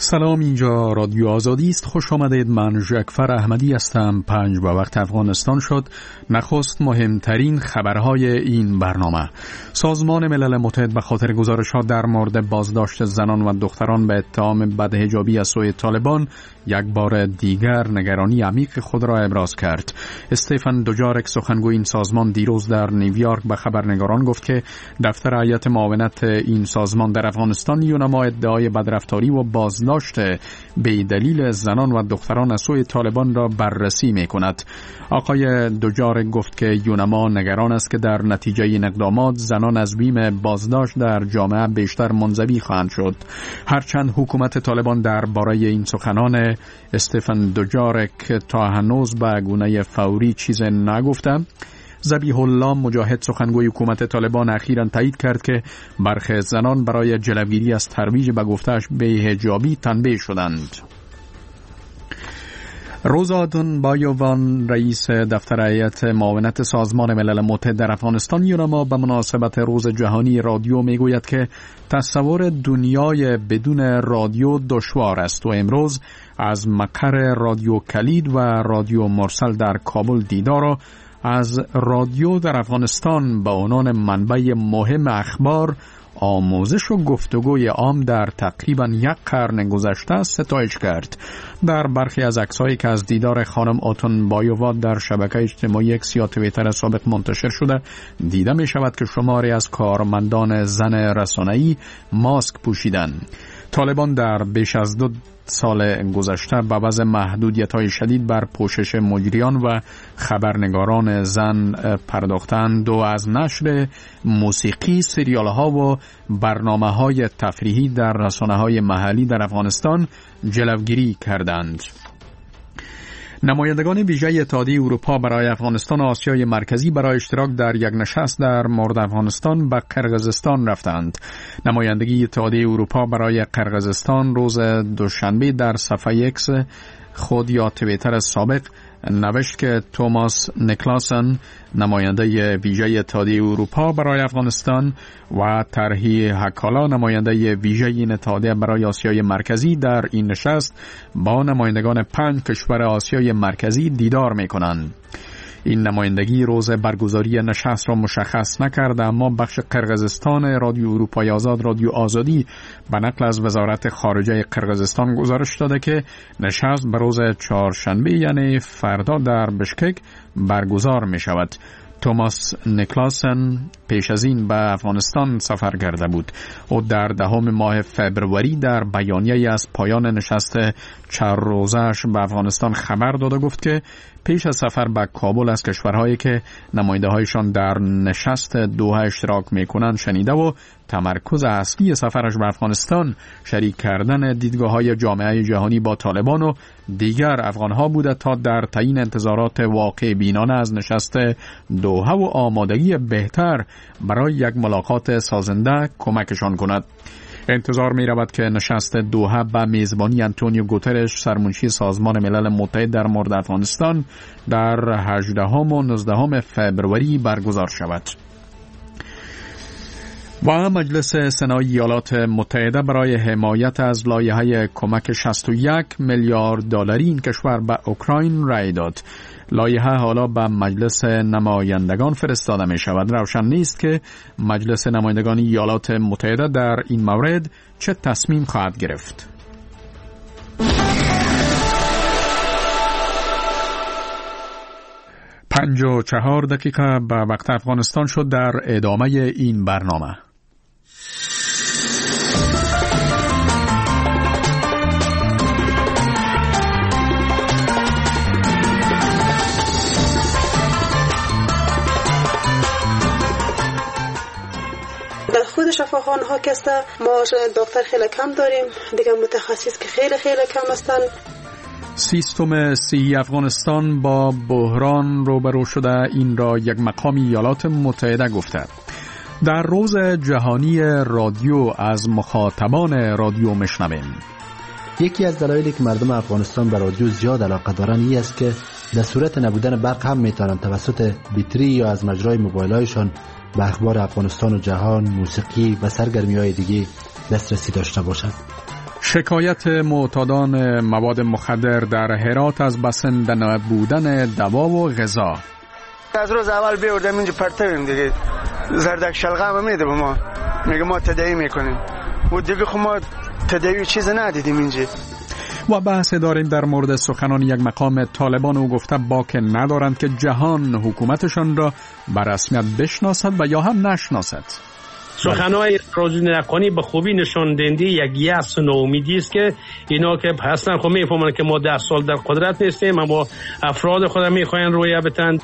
سلام، اینجا رادیو آزادی است. خوش آمدید. من ژکفر احمدی هستم. 5 به وقت افغانستان شد. نخست مهمترین خبرهای این برنامه. سازمان ملل متحد به خاطر گزارش‌ها در مورد بازداشت زنان و دختران به اتهام بدحجابی از سوی طالبان یک بار دیگر نگرانی عمیق خود را ابراز کرد. استفان دوجارک، سخنگوی این سازمان، دیروز در نیویورک به خبرنگاران گفت که دفتر هیئت معاونت این سازمان در افغانستان یونما ادعای بدرفتاری و بازداشت به دلیل زنان و دختران از سوی طالبان را بررسی می‌کند. آقای دوجارک گفت که یونما نگران است که در نتیجه این اقدامات زنان از بیم بازداشت در جامعه بیشتر منزوی خواهند شد. هرچند حکومت طالبان درباره این سخنان استفان دوجارک تا هنوز به گونه فوری چیز نگفته، ذبیح الله مجاهد، سخنگوی حکومت طالبان، اخیراً تایید کرد که برخی زنان برای جلوگیری از ترویج به گفته‌اش بی‌حجابی تنبیه شدند. روزا دونبایوان، رئیس دفتر هیئت معاونت سازمان ملل متحد در افغانستان یونما، به مناسبت روز جهانی رادیو میگوید که تصور دنیای بدون رادیو دشوار است و امروز از مقر رادیو کلید و رادیو مرسل در کابل دیدار و از رادیو در افغانستان به عنوان منبع مهم اخبار، آموزش و گفتگوی عام در تقریباً 1 قرن گذشته ستایش کرد. در برخی از عکس‌هایی که از دیدار خانم آتون بایووا در شبکه اجتماعی اکس یا توییتر سابق منتشر شده، دیده می شود که شماری از کارمندان زن رسانه‌ای ماسک پوشیدند. طالبان در بیش از 2 سال گذشته به وضع محدودیت‌های شدید بر پوشش مجریان و خبرنگاران زن پرداختند و از نشر موسیقی، سریال‌ها و برنامه‌های تفریحی در رسانه‌های محلی در افغانستان جلوگیری کردند. نمایندگان ویژه اتحادیه اروپا برای افغانستان و آسیای مرکزی برای اشتراک در یک نشست در مورد افغانستان به قرقیزستان رفتند. نمایندگی اتحادیه اروپا برای قرقیزستان روز دوشنبه در صفحه اکس خود یا توییتر سابق نوشت که توماس نیکلاسن، نماینده ویژه اتحادیه اروپا برای افغانستان، و ترهی هکالا، نماینده ویژه این اتحادیه برای آسیای مرکزی، در این نشست با نمایندگان 5 کشور آسیای مرکزی دیدار می‌کنند. این نمایندگی روز برگزاری نشست را مشخص نکرده، اما بخش قرقیزستان رادیو اروپای آزاد، رادیو آزادی، به نقل از وزارت خارجه قرقیزستان گزارش داده که نشست به روز چهارشنبه یعنی فردا در بشکک برگزار می شود. توماس نیکلاسن پیش از این به افغانستان سفر کرده بود. او در 10 ماه فبروری در بیانیه‌ای از پایان نشست 4 روزه‌اش به افغانستان خبر داد و گفت که پیش از سفر به کابل از کشورهایی که نماینده‌هایشان در نشست دوحه اشتراک می‌کنند شنیده و تمرکز اصلی سفرش به افغانستان شریک کردن دیدگاه‌های جامعه جهانی با طالبان و دیگر افغان‌ها بوده تا در تعیین انتظارات واقع بینانه از نشست دوحه و آمادگی بهتر برای یک ملاقات سازنده کمکشان کند. انتظار می رود که نشست دوحه به میزبانی انتونیو گوترش، سرمنشی سازمان ملل متحد در مورد افغانستان، در 18 و 19 فبروری برگزار شود. و مجلس سنای ایالات متحده برای حمایت از لایحه کمک 61 میلیارد دلاری این کشور به اوکراین رأی داد. لایحه حالا به مجلس نمایندگان فرستاده می شود. روشن نیست که مجلس نمایندگان ایالات متحده در این مورد چه تصمیم خواهد گرفت. پنج و 4 دقیقه به وقت افغانستان شد. در ادامه این برنامه خود شفاخانه ها که است ما دکتر خیلی کم داریم، دیگه متخصص که خیلی کم هستن. سیستم صحی افغانستان با بحران روبرو شده، این را یک مقام ایالات متحده گفته. در روز جهانی رادیو از مخاطبان رادیو مشنویم. یکی از دلایلی که مردم افغانستان به رادیو زیاد علاقه دارند این است که در صورت نبودن برق هم میتونن توسط بطری یا از مجرای موبایل‌هایشان به اخبار افغانستان و جهان، موسیقی و سرگرمی‌های دیگه دسترسی داشته باشند. شکایت معتادان مواد مخدر در هرات از بسنده نبودن دوا و غذا. از روز اول بیاردم اینجا پرتویم دیگه، زردک شلغم میده به ما، میگه ما تداوی میکنیم و دیگه خب ما تداوی چیز ندیدیم اینجا. و بحث داریم در مورد سخنان یک مقام طالبان. او گفته باک ندارند که جهان حکومتشان را به رسمیت بشناسد و یا هم نشناسد. سخنهای رازی نکنی به خوبی نشان دهنده یک یأس و ناامیدی است که اینا که هستن خب میفهمن که ما 10 سال در قدرت نیستیم، اما افراد خود میخواین رویه بتن.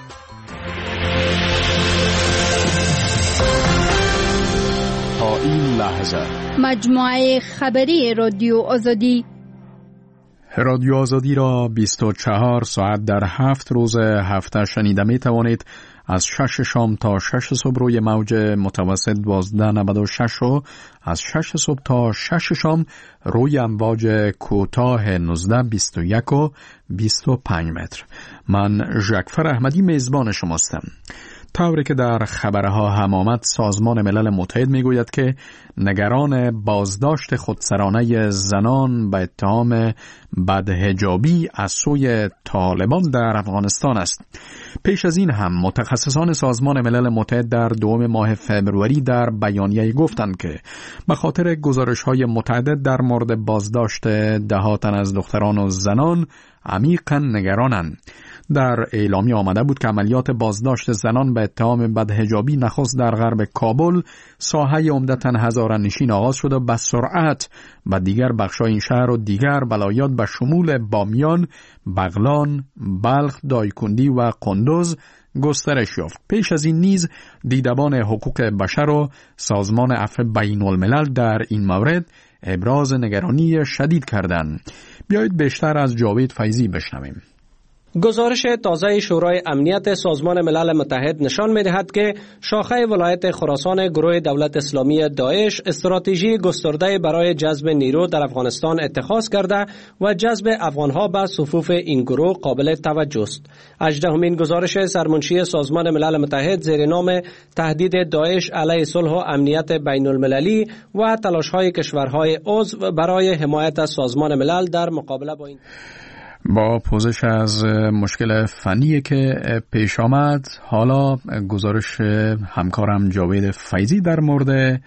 تا این لحظه مجموعه خبری رادیو آزادی را 24 ساعت در 7 روز هفته شنیده می توانید. از 6 شام تا 6 صبح روی موج متوسط 1296 و از 6 صبح تا 6 شام روی امواج کوتاه 1921 و 25 متر. من ژکفر احمدی میزبان شماستم. طوری که در خبرها هم آمد، سازمان ملل متحد میگوید که نگران بازداشت خودسرانه زنان به اتهام بدحجابی از سوی طالبان در افغانستان است. پیش از این هم متخصصان سازمان ملل متحد در 2 ماه فوریه در بیانیه گفتند که به خاطر گزارش‌های متعدد در مورد بازداشت دهها تن از دختران و زنان عمیقاً نگرانند. در اعلامیه آمده بود که عملیات بازداشت زنان به اتهام بدحجابی نخست در غرب کابل، ساحه عمدتاً هزاره‌نشین آغاز شد و به سرعت به دیگر بخش‌های این شهر و دیگر ولایات به شمول بامیان، بغلان، بلخ، دایکندی و قندوز گسترش یافت. پیش از این نیز دیدبان حقوق بشر و سازمان عفو بین الملل در این مورد ابراز نگرانی شدید کردند. بیایید بیشتر از جاوید فیضی بشنویم. گزارش تازه شورای امنیت سازمان ملل متحد نشان می‌دهد که شاخه ولایت خراسان گروه دولت اسلامی داعش استراتژی گسترده برای جذب نیرو در افغانستان اتخاذ کرده و جذب افغانها به صفوف این گروه قابل توجه است. 18مین گزارش سرمنشی سازمان ملل متحد زیر نام تهدید داعش علیه صلح و امنیت بین المللی و تلاش‌های کشورهای عضو برای حمایت از سازمان ملل در مقابله با این با پوزش از مشکل فنی که پیش آمد، حالا گزارش همکارم جاوید فیضی در مورد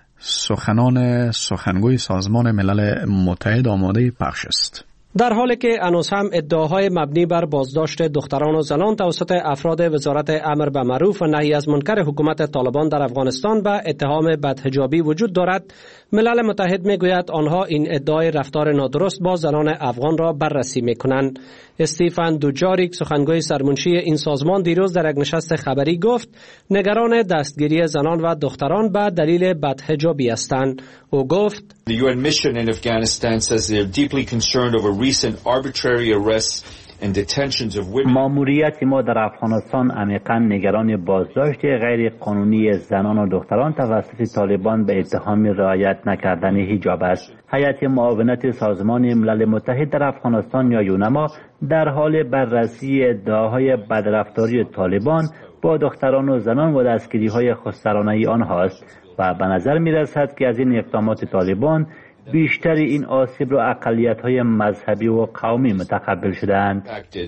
سخنگوی سازمان ملل متحد آماده پخش است. در حالی که هنوز هم ادعاهای مبنی بر بازداشت دختران و زنان توسط افراد وزارت امر به معروف و نهی از منکر حکومت طالبان در افغانستان به اتهام بدحجابی وجود دارد، ملل متحد میگوید آنها این ادعای رفتار نادرست با زنان افغان را بررسی میکنند. استیفن دوجاریک، سخنگوی سرمنشی این سازمان، دیروز در یک نشست خبری گفت نگران دستگیری زنان و دختران به دلیل بدحجابی هستند. او گفت The UN mission in Afghanistan says they are deeply concerned over recent arbitrary arrests and detentions of women. ماموریت ما در افغانستان عمیقاً نگران بازداشت غیر قانونی زنان و دختران توسط طالبان به اتهام رعایت نکردن حجاب است. هیئت معاونت سازمان ملل متحد در افغانستان یا یونما در حال بررسی ادعاهای بدرفتاری طالبان با دختران و زنان و دستگیری‌های خودسرانه آنهاست و به نظر می‌رسد که از این اقدامات طالبان بیشتر این آسیب را اقلیت‌های مذهبی و قومی متقبل شده‌اند.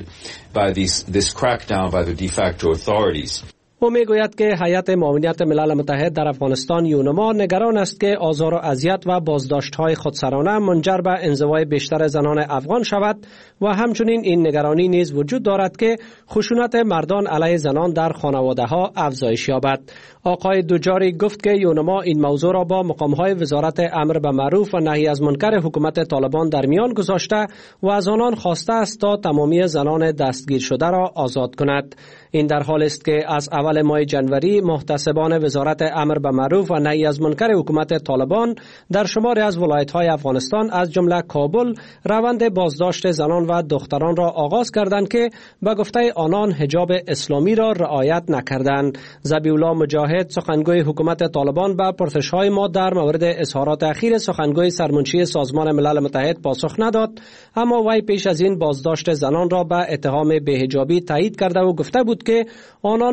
او میگوید که هیئت معاونت ملل متحد در افغانستان یونما نگران است که آزار و اذیت و بازداشت‌های خودسرانه منجر به انزوای بیشتر زنان افغان شود و همچنین این نگرانی نیز وجود دارد که خشونت مردان علیه زنان در خانواده‌ها افزایش یابد. آقای دوجاری گفت که یونما این موضوع را با مقام‌های وزارت امر به معروف و نهی از منکر حکومت طالبان در میان گذاشته و از آنان خواسته است تا تمامی زنان دستگیر شده را آزاد کند. این در حال است که از اول ماه جنوری محتسبان وزارت امر به معروف و نهی از منکر حکومت طالبان در شماری از ولایت‌های افغانستان از جمله کابل روند بازداشت زنان و دختران را آغاز کردند که به گفته آنان حجاب اسلامی را رعایت نکردند. ذبیح‌الله مجاهد، سخنگوی حکومت طالبان، به پرسش‌های ما در مورد اظهارات اخیر سخنگوی سرمنشی سازمان ملل متحد پاسخ نداد، اما وی پیش از این بازداشت زنان را به اتهام بی‌حجابی تایید کرده و گفته بود که آنان پس از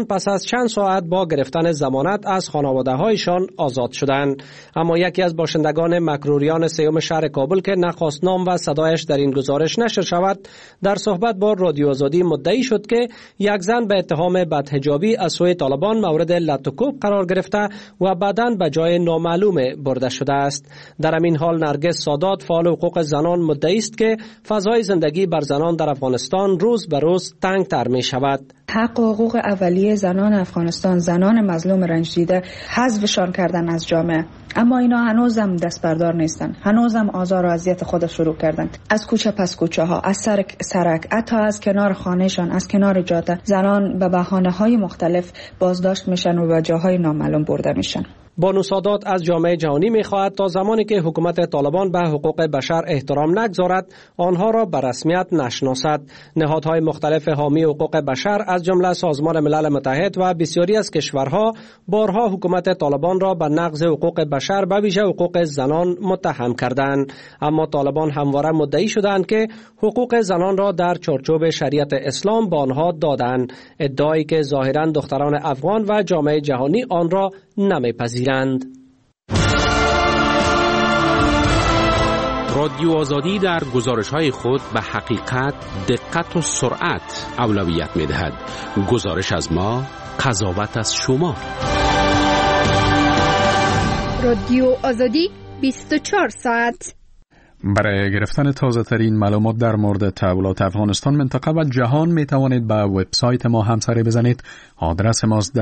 چند ساعت با گرفتن ضمانت از خانواده‌هایشان آزاد شدند. اما یکی از باشندگان مکروریان سیوم شهر کابل که نخواست نام و صدایش در این گزارش نشر شود، در صحبت با رادیو آزادی مدعی شد که یک زن به اتهام بدحجابی از سوی طالبان مورد لطوکوب قرار گرفته و بعداً به جای نامعلوم برده شده است. در همین حال نرگس سادات فعال حقوق زنان مدعی است که فضای زندگی بر زنان در افغانستان روز به روز تنگ‌تر می شود. حق و حقوق اولیه زنان افغانستان، زنان مظلوم رنج دیده، حذفشان کردن از جامعه، اما اینا هنوزم دست بردار نیستن. هنوزم آزار و اذیت خود شروع کردن. از کوچه پس کوچه ها، از سرک، حتی از کنار خانهشان، از کنار جاده، زنان به بهانه‌های مختلف بازداشت میشن و به جاهای نامعلوم برده میشن. بانو سادات از جامعه جهانی می‌خواهد تا زمانی که حکومت طالبان به حقوق بشر احترام نگذارد، آنها را به رسمیت نشناسد. نهادهای مختلف حامی حقوق بشر از جمله سازمان ملل متحد و بسیاری از کشورها بارها حکومت طالبان را به نقض حقوق بشر به ویژه حقوق زنان متهم کردند. اما طالبان همواره مدعی شدند که حقوق زنان را در چارچوب شریعت اسلام به آنها دادند، ادعایی که ظاهراً دختران افغان و جامعه جهانی آن را نمی‌پذیرند. رادیو آزادی در گزارش‌های خود به حقیقت، دقت و سرعت اولویت می‌دهد. گزارش از ما، قضاوت از شما. رادیو آزادی 24 ساعت. برای گرفتن تازه ترین معلومات در مورد تحولات افغانستان، منطقه و جهان می توانید به وبسایت ما همسری بزنید. آدرس ماست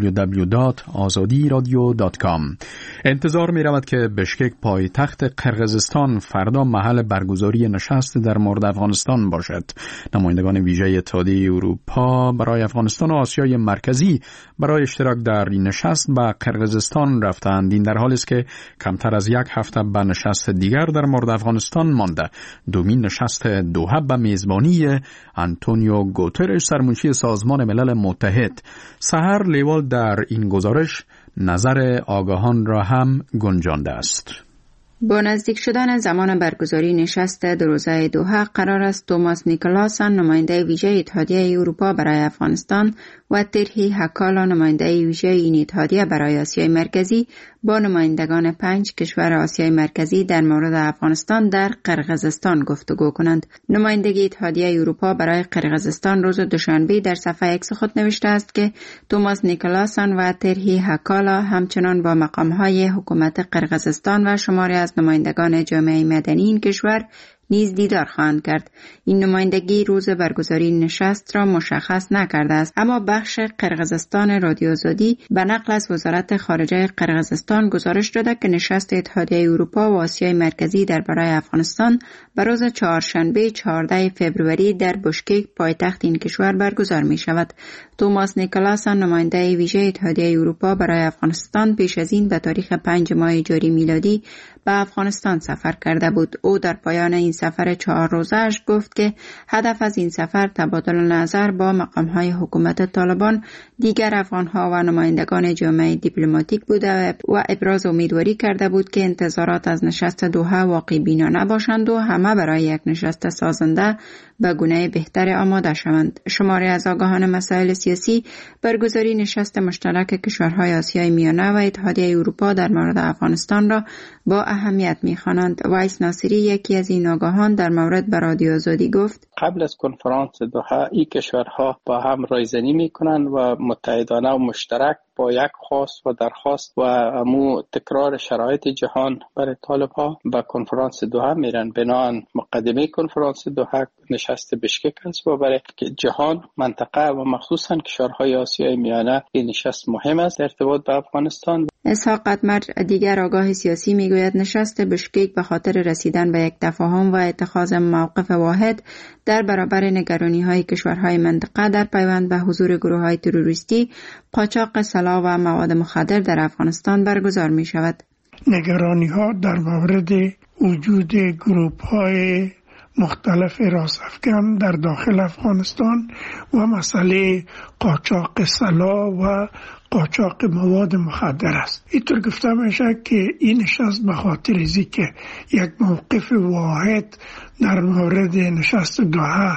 www.azadiradio.com. انتظار می رود که بشکک پایتخت قرقیزستان فردا محل برگزاری نشست در مورد افغانستان باشد. نمایندگان ویژه اتحادیه اروپا برای افغانستان و آسیای مرکزی برای اشتراک در این نشست به قرقیزستان رفتند. این در حالی است که کمتر از یک هفته به نشست دیگر در مورد افغانستان مانده. دومین نشست دوحه به میزبانی آنتونیو گوترش، سرمنشی سازمان ملل متحد. سحر لیوال در این گزارش نظر آگاهان را هم گنجانده است. با نزدیک شدن زمان برگزاری نشست دو روزه دوحه، قرار است توماس نیکلاسن، نماینده ویژه اتحادیه اروپا برای افغانستان، و ترهی هکالا، نماینده ویژه این اتحادیه برای آسیای مرکزی، با نمایندگان 5 کشور آسیای مرکزی در مورد افغانستان در قرقیزستان گفتگو کنند. نمایندگی اتحادیه اروپا برای قرقیزستان روز دوشنبه در صفحه اکس خود نوشته است که توماس نیکلاسن و ترهی هکالا همچنان با مقام‌های حکومت قرقیزستان و شماری از نمایندگان جامعه مدنی این کشور نیز دیدار خواهند کرد. این نمایندگی روز برگزاری نشست را مشخص نکرده است، اما بخش قرقیزستان رادیو آزادی به نقل از وزارت خارجه قرقیزستان گزارش داده که نشست اتحادیه اروپا و آسیای مرکزی درباره افغانستان به روز چهارشنبه 14 فوریه در بشکک، پایتخت این کشور برگزار می شود. توماس نیکلاسن، نماینده ویژه اتحادیه اروپا برای افغانستان، پیش از این به تاریخ 5 ماه جاری میلادی به افغانستان سفر کرده بود. او در پایان این سفر 4 روزه‌اش گفت که هدف از این سفر تبادل نظر با مقام‌های حکومت طالبان، دیگر افغان‌ها و نمایندگان جامعه دیپلماتیک بوده و ابراز امیدواری کرده بود که انتظارات از نشست دوحه واقع بینا نباشند و همه برای یک نشست سازنده به گونه بهتر آماده شوند. شماری از آگاهان مسائل سیاسی برگزاری نشست مشترک کشورهای آسیای میانه و اتحادیه اروپا در مورد افغانستان را با اهمیت می‌خوانند. وایس ناصری، یکی از این آگاهان، در مورد به رادیو آزادی گفت: قبل از کنفرانس دوحه این کشورها با هم رایزنی می‌کنند و متحدانه و مشترک با یک خواست و درخواست و امو تکرار شرایط جهان برای طالب‌ها به کنفرانس دوحه میرن. بنابراین مقدمه کنفرانس دوحه نشست بشکک است و برای جهان، منطقه و مخصوصاً کشورهای آسیای میانه این نشست مهم است در ارتباط به افغانستان. اسحاق قدمر، دیگر آگاه سیاسی، میگوید نشست بشکک به خاطر رسیدن به یک تفاهم و اتخاذ موقف واحد در برابر نگرانی‌های کشورهای منطقه در پیوند به حضور گروه‌های تروریستی، قاچاق سلاح و مواد مخدر در افغانستان برگزار می شود. نگرانی‌ها در مورد وجود گروه‌های مختلف راست افکن در داخل افغانستان و مسئله قاچاق سلاح و قاچاق مواد مخدر است. اینطور گفته میشه که این نشست به خاطر که یک موقف واحد در مورد نشست دوحه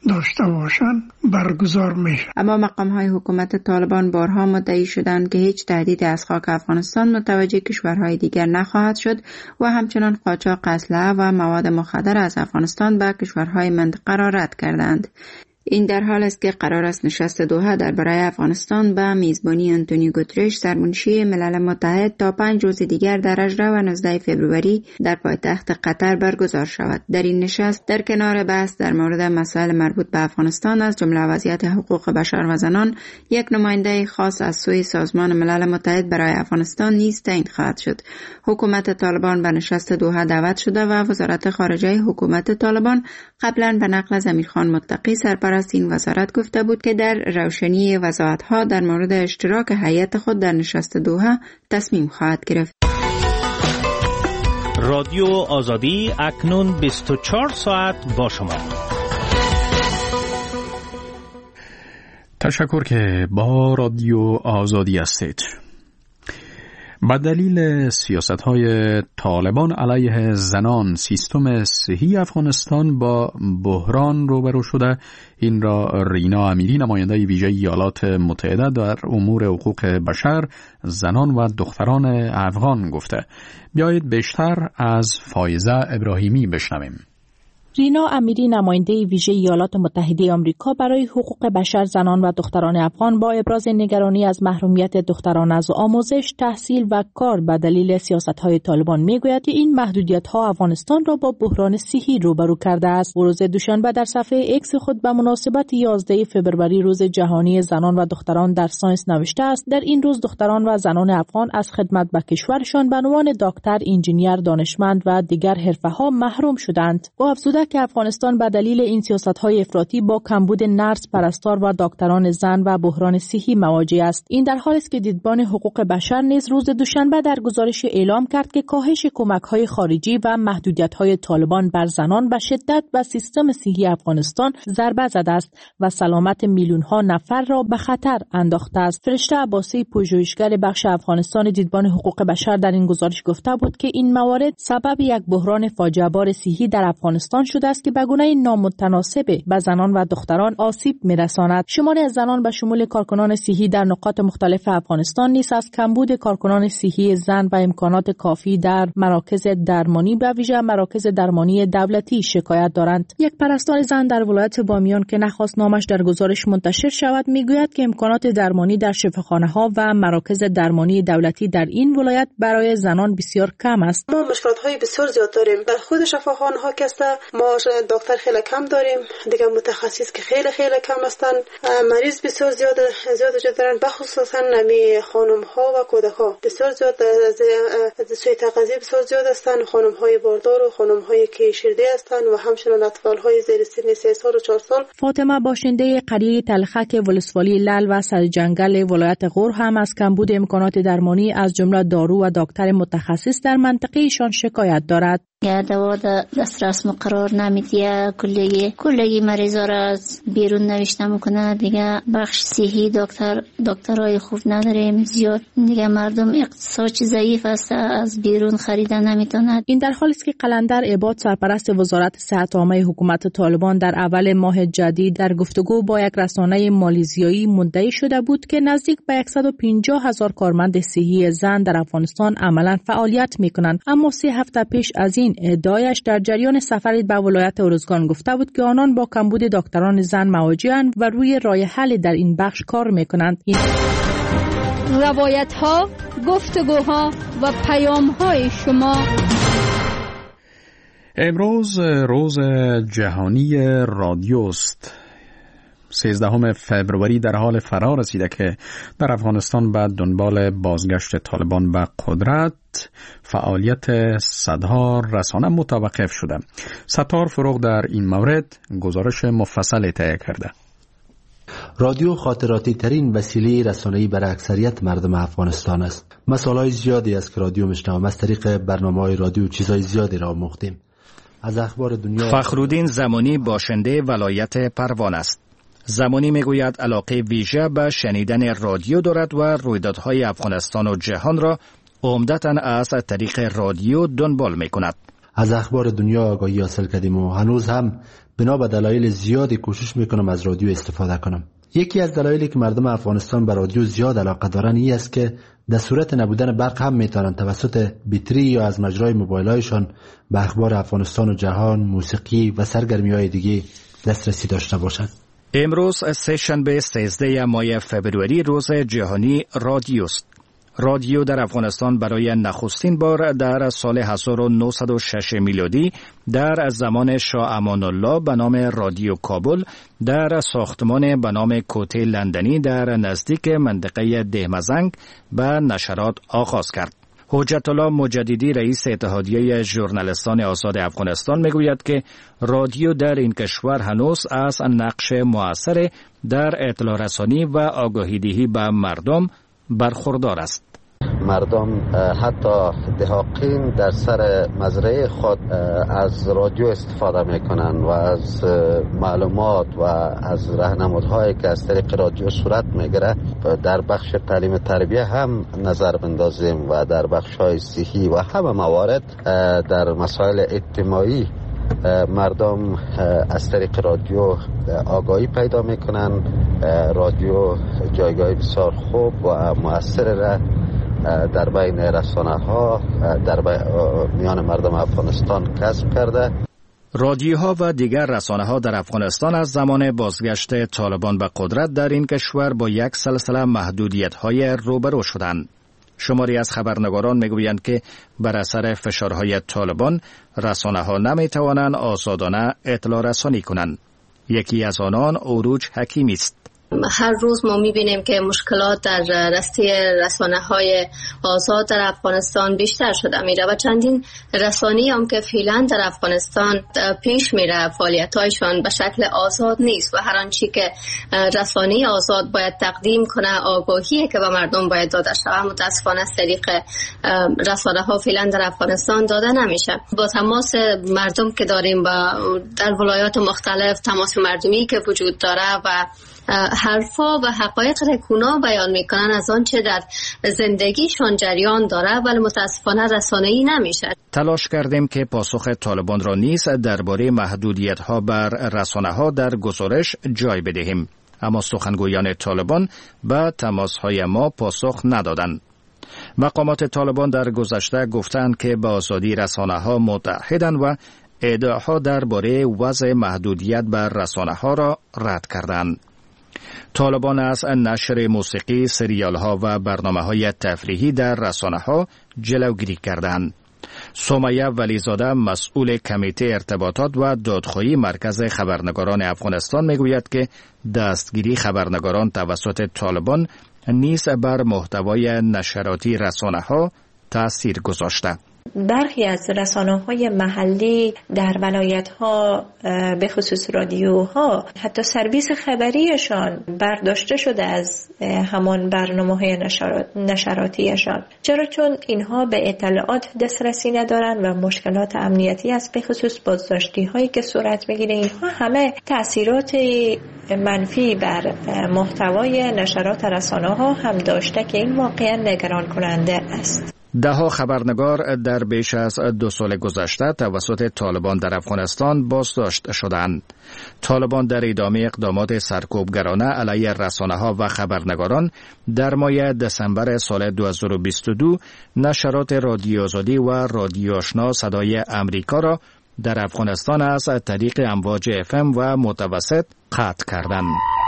داشته باشند برگزار میشه. اما مقام‌های حکومت طالبان بارها مدعی شدند که هیچ تهدیدی از خاک افغانستان متوجه کشورهای دیگر نخواهد شد و همچنان قاچاق اسلحه و مواد مخدر از افغانستان به کشورهای منطقه را رد کردند. این در حال است که قرار است نشست دوحه درباره افغانستان به میزبانی آنتونیو گوترش سرمنشی ملل متحد تا 5 روز دیگر در 18 و 19 فوریه در پایتخت قطر برگزار شود. در این نشست در کنار بحث در مورد مسائل مربوط به افغانستان از جمله وضعیت حقوق بشر و زنان، یک نماینده خاص از سوی سازمان ملل متحد برای افغانستان نیز تعیین خواهد شد. حکومت طالبان به نشست دوحه دعوت شده و وزارت خارجه حکومت طالبان قبلا به نقل از امیرخان متقی سرپرست این وزارت گفته بود که در روشنی وضاحت‌ها در مورد اشتراک هیئت خود در نشست دوحه تصمیم خواهد گرفت. رادیو آزادی اکنون 24 ساعت با شما. تشکر که با رادیو آزادی هستید. با دلیل سیاست‌های طالبان علیه زنان، سیستم صحی افغانستان با بحران روبرو شده. این را رینا امیری، نماینده ویژه ایالات متحده در امور حقوق بشر، زنان و دختران افغان گفته. بیایید بیشتر از فایزه ابراهیمی بشنویم. رینا امیری، نماینده ویژه ایالات متحده آمریکا برای حقوق بشر، زنان و دختران افغان، با ابراز نگرانی از محرومیت دختران از آموزش، تحصیل و کار به دلیل سیاست‌های طالبان میگوید که این محدودیت‌ها افغانستان را با بحران صحی روبرو کرده است. روز دوشنبه در صفحه ایکس خود به مناسبت 11 فوریه روز جهانی زنان و دختران در ساینس نوشته است: در این روز دختران و زنان افغان از خدمت به کشورشان به عنوان دکتر، انجینیر، دانشمند و دیگر حرفه‌ها محروم شدند. او افزوده که افغانستان به دلیل این سیاست‌های افراطی با کمبود نرس، پرستار و دکتران زن و بحران صحی مواجه است. این در حالی است که دیدبان حقوق بشر نیز روز دوشنبه در گزارش اعلام کرد که کاهش کمک‌های خارجی و محدودیت‌های طالبان بر زنان به شدت به سیستم صحی افغانستان ضربه زده است و سلامت میلیون‌ها نفر را به خطر انداخته است. فرشته عباسی، پژوهشگر بخش افغانستان دیدبان حقوق بشر، در این گزارش گفته بود که این موارد سبب یک بحران فاجعه‌بار صحی در افغانستان شده است که به گونه نامتناسب به زنان و دختران آسیب می‌رساند. شماری از زنان به شمول کارکنان صحی در نقاط مختلف افغانستان نیز از کمبود کارکنان صحی زن و امکانات کافی در مراکز درمانی، به ویژه مراکز درمانی دولتی، شکایت دارند. یک پرستار زن در ولایت بامیان که نخواست نامش در گزارش منتشر شود میگوید که امکانات درمانی در شفاخانه‌ها و مراکز درمانی دولتی در این ولایت برای زنان بسیار کم است. ما مشکلات‌های بسیار زیاد داریم. در خود شفاخانه‌ها که ما دکتر خیلی کم داریم، دیگه متخصص که خیلی کم هستن، مریض بسیار زیاد وجود دارن، بخصوصا نمی خانم ها و کودک ها بسیار زیاد از سوی تغذیه بسیار زیاد هستن، خانم های باردار و خانم هایی که شیرده هستن و همچنین اطفال های زیر سن 3 سال و 4 سال. فاطمه، باشنده قریه تلخک ولسوالی لل و سرجنگل ولایت غور، هم از کمبود امکانات درمانی از جمله دارو و دکتر متخصص در منطقه ایشان شکایت دارد. یا دوا دسترس مقرار نمیدیه، کلگی مریضا را از بیرون نوشته میکنه. دیگه بخش صحی دکترای خوب نداریم زیاد، دیگه مردم اقتصادی ضعیف است، از بیرون خریدن نمیتونه. این در حالی است که قلندر عباد، سرپرست وزارت صحت عامه حکومت طالبان، در اول ماه جدید در گفتگو با یک رسانه مالزیایی مدعی شده بود که نزدیک به 150,000 کارمند صحی زن در افغانستان عملا فعالیت میکنند. اما 3 هفته پیش از این ادعایش در جریان سفری به ولایت ارزگان گفته بود که آنان با کمبود دکتران زن مواجه‌اند و روی راه حل در این بخش کار میکنند. روایت‌ها، گفتگوها و پیام‌های شما. امروز روز جهانی رادیو است. 13 فوریه در حال فرا رسیده که در افغانستان بعد دنبال بازگشت طالبان به قدرت فعالیت صدها رسانه متوقف شده. ستار فروغ در این مورد گزارش مفصل تهیه کرده. رادیو خاطراتی ترین وسیله رسانه‌ای برای اکثریت مردم افغانستان است. مسائل زیادی است که رادیو میشنویم. از طریق برنامه‌های رادیو چیزهای زیادی را آموختیم. از اخبار دنیا. فخرالدین زمانی باشنده ولایت پروان است. زمانی میگوید علاقه ویژه به شنیدن رادیو دارد و رویدادهای افغانستان و جهان را عمدتاً از طریق رادیو دنبال میکند. از اخبار دنیا آگاهی حاصل کردیم و هنوز هم بنا به دلایل زیادی کوشش میکنم از رادیو استفاده کنم. یکی از دلایلی که مردم افغانستان به رادیو زیاد علاقه دارن این است که در صورت نبودن برق هم میتونن توسط بطری یا از مجرای موبایل‌هایشان به اخبار افغانستان و جهان، موسیقی و سرگرمی‌های دیگه دسترسی داشته باشند. امروز سه‌شنبه 13 ماه فوریه روز جهانی رادیو است. رادیو در افغانستان برای نخستین بار در سال 1906 میلادی در زمان شاه امان الله به نام رادیو کابل در ساختمان به نام کوته لندنی در نزدیک منطقه دهمزنگ به نشرات آغاز کرد. حجت الله مجددی رئیس اتحادیه ژورنالیستان آزاد افغانستان میگوید که رادیو در این کشور هنوز از نقش مؤثر در اطلاع رسانی و آگاهی دهی به مردم برخوردار است. مردم حتی دهاقین در سر مزرعه خود از رادیو استفاده میکنن و از معلومات و از راهنمودهایی که از طریق رادیو صورت میگیره در بخش تعلیم تربیه هم نظر بندازیم و در بخش های صحی و همه موارد در مسائل اجتماعی مردم از طریق رادیو آگاهی پیدا میکنن. رادیو جایگاه بسیار خوب و مؤثر را در بین رسانه ها در میان مردم افغانستان کسب کرده. رادیوها و دیگر رسانه ها در افغانستان از زمان بازگشت طالبان به قدرت در این کشور با یک سلسله محدودیت های روبرو شدند. شماری از خبرنگاران میگویند که بر اثر فشارهای طالبان رسانه ها نمی توانند آزادانه اطلاع رسانی کنند. یکی از آنان اوروج حکیمی است. هر روز ما میبینیم که مشکلات در راسته رسانه‌های آزاد در افغانستان بیشتر شده میره و چندین رسانه‌ای هم که فعلا در افغانستان پیش میره فعالیت‌هایشان به شکل آزاد نیست و هر آنچه که رسانه آزاد باید تقدیم کنه آگاهی که به مردم باید داده شود متاسفانه از طریق رسانه‌ها فعلا در افغانستان داده نمیشه. با تماس مردم که داریم در ولایات مختلف تماس مردمی که وجود داره و حرفا و حقایق رکونا بیان میکنن از آنچه در زندگیشان جریان داره ولی متاسفانه رسانه‌ای نمیشه. تلاش کردیم که پاسخ طالبان را نیز درباره محدودیت‌ها بر رسانه‌ها در گزارش جای بدهیم، اما سخنگویان طالبان به تماس‌های ما پاسخ ندادند. مقامات طالبان در گذشته گفتند که با آزادی رسانه‌ها متحدند و ادعاها درباره وضع محدودیت بر رسانه‌ها را رد کردند. طالبان از نشر موسیقی، سریال‌ها و برنامه‌های تفریحی در رسانه‌ها جلوگیری کردند. سمیه ولیزاده مسئول کمیته ارتباطات و دادخواهی مرکز خبرنگاران افغانستان میگوید که دستگیری خبرنگاران توسط طالبان نیز بر محتوای نشراتی رسانه‌ها تأثیر گذاشته. برخی از رسانه‌های محلی در ولایت‌ها به خصوص رادیوها حتی سرویس خبریشان برداشته شده از همان برنامه‌های نشراتیشان. چرا؟ چون اینها به اطلاعات دسترسی ندارند و مشکلات امنیتی است. به خصوص بازداشتی‌هایی که صورت می‌گیره اینها همه تأثیرات منفی بر محتوای نشرات رسانه‌ها هم داشته که این واقعاً نگران کننده است. ده‌ها خبرنگار در بیش از 2 سال گذشته توسط طالبان در افغانستان بازداشت شدند. طالبان در ادامه اقدامات سرکوبگرانه علیه رسانه‌ها و خبرنگاران در ماه دسامبر سال 2022 نشرات رادیو آزادی و رادیو آشنا صدای امریکا را در افغانستان از طریق امواج FM و متوسط قطع کردند.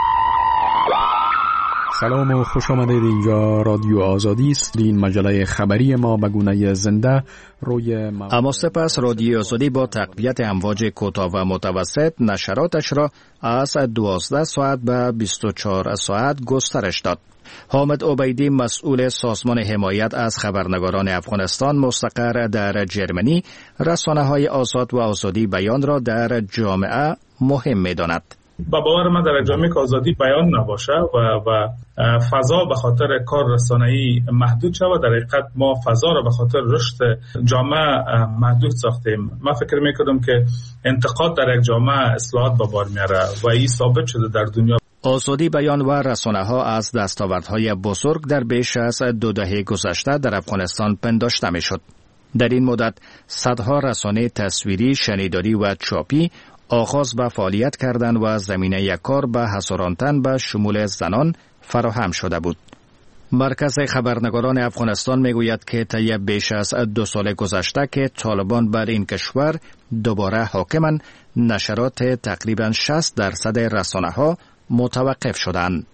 سلام و خوش آمدید. اینجا رادیو آزادی است. این مجله خبری ما به گونه زنده روی اما سپس رادیو آزادی با تقویت امواج کوتاه و متوسط نشراتش را از 12 ساعت به 24 ساعت گسترش داد. حامد عبیدی مسئول سازمان حمایت از خبرنگاران افغانستان مستقر در جرمنی رسانه‌های آزاد و آزادی بیان را در جامعه مهم می‌داند. با باور من در جامعه که آزادی بیان نباشه و فضا به خاطر کار رسانه‌ای محدود شود، در حقیقت ما فضا را به خاطر رشد جامعه محدود ساختیم. من فکر می‌کردم که انتقاد در یک جامعه اصلاحات به بار میاره و این ثابت شده در دنیا. آزادی بیان و رسانه‌ها از دستاوردهای بزرگ در بیش از 2 دهه گذشته در افغانستان پنداشته می‌شد. در این مدت صدها رسانه تصویری، شنیداری و چاپی آغاز به فعالیت کردند و زمینه کار به حصاراندن به شمول زنان فراهم شده بود. مرکز خبرنگاران افغانستان میگوید که طی بیش از 2 سال گذشته که طالبان بر این کشور دوباره حاکمند، نشرات تقریبا 60% رسانه‌ها متوقف شدند.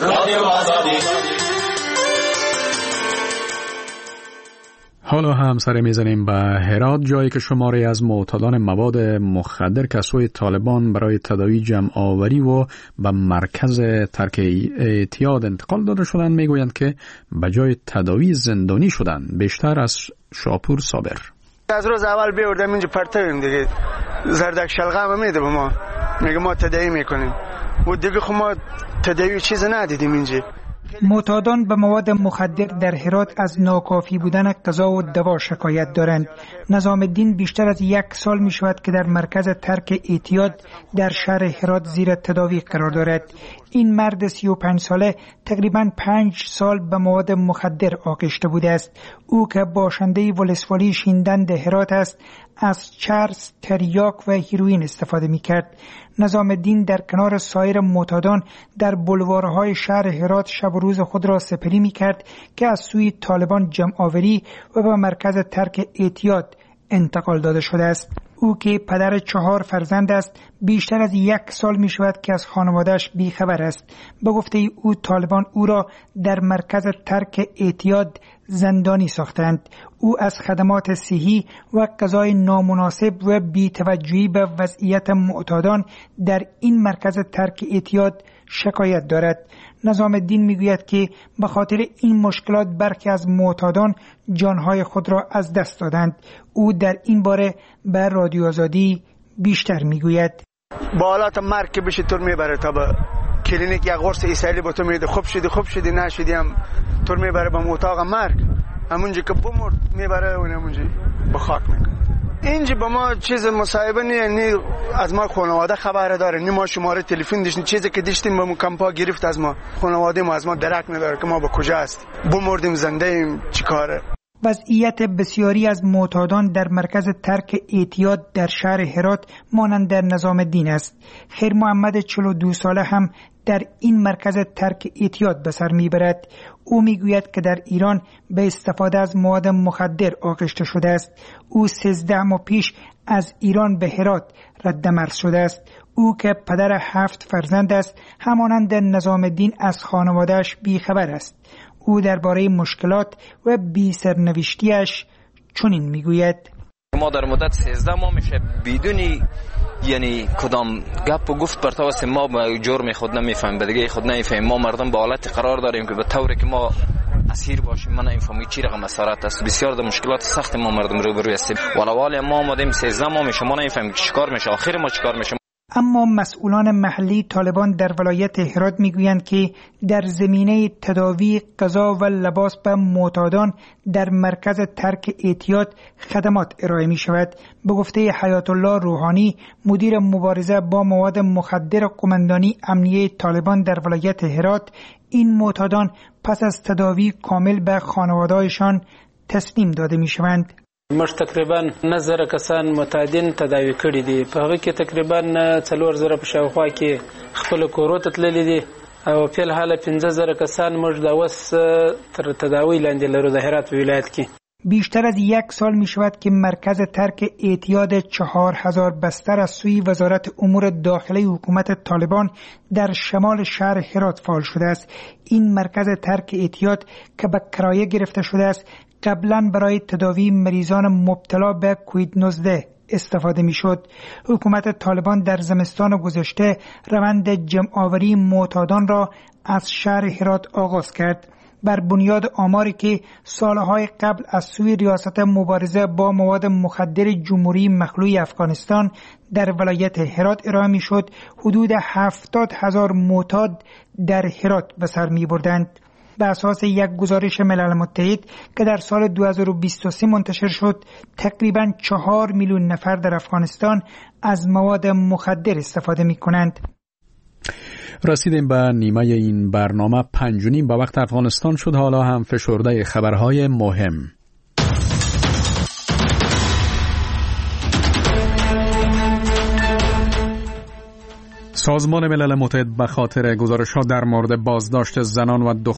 حالا هم سر میزنیم به هرات، جایی که شماری از معتادان مواد مخدر که سوی طالبان برای تداوی جمع آوری و به مرکز ترک اعتیاد انتقال داده شدند میگویند که به جای تداوی زندانی شدند. بیشتر از شاپور صابر: از روز اول بیوردم اینجا پرتویم دیگه، زردک شلغم میده به ما، میگه ما تداوی میکنیم و دیگه خب ما تداوی چیز ندیدیم اینجا. معتادان به مواد مخدر در هرات از ناکافی بودن غذا و دوا شکایت دارند. نظام الدین بیشتر از 1 سال می شود که در مرکز ترک اعتیاد در شهر هرات زیر تداوی قرار دارد. این مرد 35 ساله تقریباً 5 سال به مواد مخدر آغشته بوده است. او که باشنده ولسوالی شیندند هرات است، از چرس، تریاک و هیروئین استفاده می کرد. نظام الدین در کنار سایر معتادان در بلوارهای شهر هرات شب و روز خود را سپری می کرد که از سوی طالبان جمع آوری و به مرکز ترک اعتیاد انتقال داده شده است. او که پدر 4 فرزند است، بیشتر از 1 سال می شود که از خانواده‌اش بیخبر است. به گفته او طالبان او را در مرکز ترک اعتیاد زندانی ساختند. او از خدمات صحی و غذای نامناسب و بی‌توجهی به وضعیت معتادان در این مرکز ترک اعتیاد شکایت دارد. نظام الدین میگوید که به خاطر این مشکلات برخی از معتادان جانهای خود را از دست دادند. او در این باره به رادیو آزادی بیشتر میگوید: با حالات مرگ که بشه تور میبره تا به کلینیک، یک قرص ایسایلی با تو میده، خوب شدی نشدی هم تور میبره به اتاق مرگ، همونجا که بمرد میبره و همونجا به خاک میکنه. اینجا با ما چیز مصاحبه نی از ما خانواده خبر داره، نی ما شماره تلفن داشتیم، چیزی که داشتیم با کمپا گرفت از ما، خانواده ما از ما درک نداره که ما با کجا هست، بمردیم زنده ایم چیکاره. وضعیت بسیاری از معتادان در مرکز ترک اعتیاد در شهر هرات مانند در نظام الدین است. خیر محمد 42 ساله هم در این مرکز ترک اعتیاد به سر میبرد. او میگوید که در ایران به استفاده از مواد مخدر آغشته شده است. او 13 ماه پیش از ایران به هرات رد مرز شده است. او که پدر 7 فرزند است، همانند نظام الدین از خانواده‌اش بیخبر است. او درباره مشکلات و بی سرنوشتیش چنین میگوید: ما در مدت 13 ماه میشه بدونی یعنی کدام گپ و گفت بر توسط ما به جرم خود نمیفهمیم، به دیگه خود نمیفهمیم. ما مردم با حالت قرار داریم که به طوری که ما اسیر باشیم، من نمیفهمم چی رقم اسارت است. بسیار در مشکلات سخت ما مردم روبرو هستیم. والا ما اومدیم 13 ماه میشه ما نمیفهمیم چیکار میشه، آخر ما چیکار میشه. اما مسئولان محلی طالبان در ولایت هرات میگویند که در زمینه تداوی، غذا و لباس به معتادان در مرکز ترک اعتیاد خدمات ارائه می شود. به گفته حیات الله روحانی، مدیر مبارزه با مواد مخدر قماندانی امنیه طالبان در ولایت هرات، این معتادان پس از تداوی کامل به خانواده‌هایشان تسلیم داده می شوند. موږ تقریبا 9,000 کسان معتادین تداوی کړي دي. په هغه کې تقریبا 4,000 په شاوخوا کې خپل کورو ته تللي دي او په الحال 15,000 کسان موږ د اوس تر تداوی لاندې لرو د هرات ولایت کې. بیشتر از 1 سال می شود که مرکز ترک اعتیاد 4,000 بستر از سوی وزارت امور داخلی حکومت طالبان در شمال شهر هرات فعال شده است. این مرکز ترک اعتیاد که به کرایه گرفته شده است، قبلا برای تداوی مریضان مبتلا به کووید 19 استفاده می شد. حکومت طالبان در زمستان گذشته روند جمع‌آوری معتادان را از شهر هرات آغاز کرد. بر بنیاد آماری که سالهای قبل از سوی ریاست مبارزه با مواد مخدر جمهوری مخلوع افغانستان در ولایت هرات ارائه می شد، حدود 70,000 معتاد در هرات به سر می بردند. به اساس یک گزارش ملل متحد که در سال 2023 منتشر شد، تقریباً 4 میلیون نفر در افغانستان از مواد مخدر استفاده می کنند. رسیدیم به نیمه این برنامه. 5:30 به وقت افغانستان شد. حالا هم فشرده خبرهای مهم. سازمان ملل متحد به خاطر گزارش‌ها در مورد بازداشت زنان و